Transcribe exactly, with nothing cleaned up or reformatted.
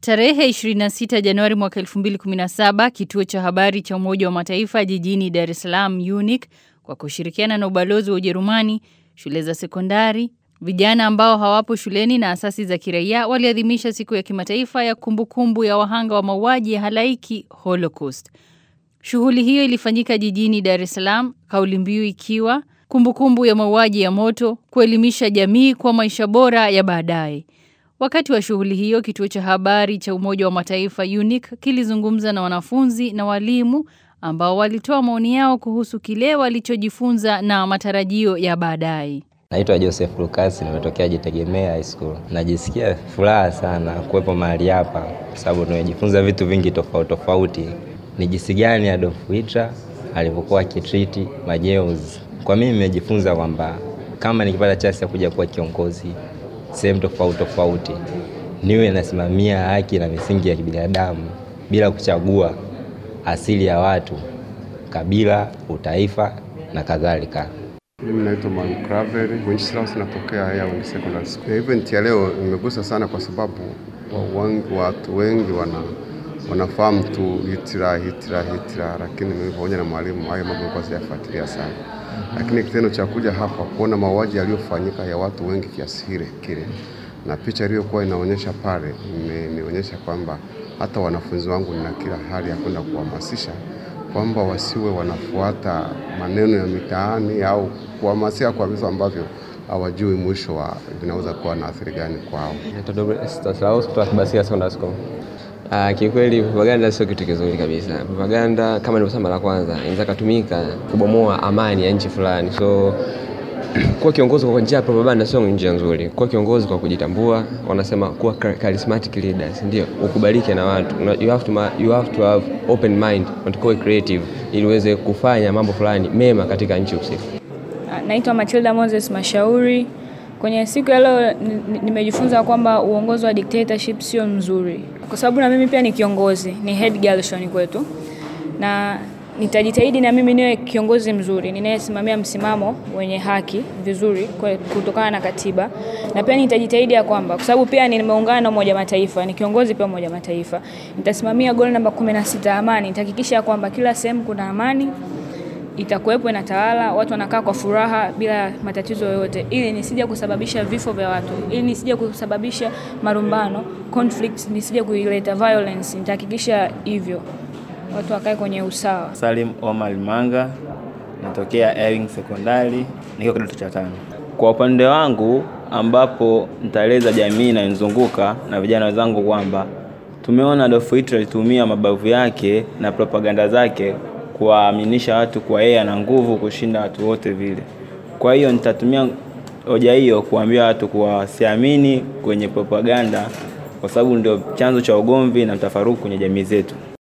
Tarehe ishirini na sita Januari mwaka elfu mbili kumi na saba, kituo cha habari cha Umoja wa Mataifa jijini Dar es Salaam U N I C kwa kushirikiana na ubalozi wa Ujerumani, shule za sekondari, vijana ambao hawapo shuleni na asasi za kiraia waliadhimisha siku ya kimataifa ya kumbukumbu ya wahanga wa mauaji ya halaiki Holocaust. Shughuli hiyo ilifanyika jijini Dar es Salaam, kauli mbiu ikiwa kumbukumbu ya mauaji ya moto, kuelimisha jamii kwa maisha bora ya baadaye. Wakati wa shughuli hiyo, kituo cha habari cha Umoja wa Mataifa U N I C kilizungumza na wanafunzi na walimu ambao walitoa maoni yao kuhusu kile walichojifunza na matarajio ya baadaye. Naitwa Joseph Lucas, nimetokea Jitegemea High School. Najisikia furaha sana kuwepo mahali hapa kwa sababu tumejifunza vitu vingi tofauti tofauti. Ni jinsi gani Adolf Hitler alivyokuwa akitreat majeruhi. Kwa mimi nimejifunza kwamba kama nikipata chance ya kuja kuwa kiongozi sehemu tofauti tofauti, niwe nasimamia haki na misingi ya kibinadamu bila kuchagua asili ya watu, kabila, utaifa na kadhalika. Mimi naitwa Manu Kraveri, Wenceslaus, natokea Haya Secondary School. Event ya leo imegusa sana kwa sababu watu wengi wana wanafahamu tu Hitler Hitler Hitler, lakini mimi pamoja na mwalimu haya mambo kwa siyafuatilia sana. Lakini kitendo cha kuja hapa kuona mauaji yaliyofanyika ya watu wengi kiasi kile na picha iliyokuwa inaonyesha pale imenionyesha kwamba hata wanafunzi wangu na kila hali ya kwenda kuhamasisha kwamba wasiwe wanafuata maneno ya mitaani au kuhamasisha kwa vitu ambavyo hawajui mwisho wa vinaweza kuwa na athari gani kwao. Ah, kikweli propaganda sio kitu kizuri kabisa. Propaganda kama nilivyosema mara kwanza inaweza kutumika kubomoa amani ya nchi fulani. So kwa kiongozi kwa njia ya propaganda sio njia nzuri. Kwa kiongozi kwa kujitambua, wanasema kuwa charismatic leaders, ndio ukubalike na watu. You have to you have to have open mind and go creative ili uweze kufanya mambo fulani mema katika nchi husika. Naitwa Matilda Moses Mashauri. Kwenye siku ya leo nimejifunza kwamba uongozi wa dictatorship sio mzuri. Kwa sababu na mimi pia ni kiongozi, ni head girl shoni kwetu. Na nitajitahidi na mimi niwe kiongozi mzuri, ninayesimamia msimamo wenye haki vizuri kutokana na katiba. Na pia nitajitahidi ya kwamba kwa sababu pia nimeungana na Umoja wa Mataifa, ni kiongozi pia Umoja wa Mataifa. Nitasimamia goal namba kumi na sita amani, nitahakikisha kwamba kila sehemu kuna amani. Itakuwepo na tawala, watu wanakaa kwa furaha bila matatizo yoyote, ili nisije kusababisha vifo vya watu, ili nisije kusababisha marumbano, conflicts, nisije kuileta violence. Nitahakikisha hivyo watu wakae kwenye usawa. Salim Omar Manga, natokea Ewing Secondary, niko kidato cha tano. Kwa upande wangu ambapo nitaeleza jamii inayonizunguka na vijana wenzangu kwamba tumeona Adolf Hitler alitumia mabavu yake na propaganda zake kuwaaminisha watu kwa yeye ana nguvu kushinda watu wote vile. Kwa hiyo nitatumia hoja hiyo kuambia watu kuwa wasiamini kwenye propaganda kwa sababu ndio chanzo cha ugomvi na mtafaruku kwenye jamii zetu.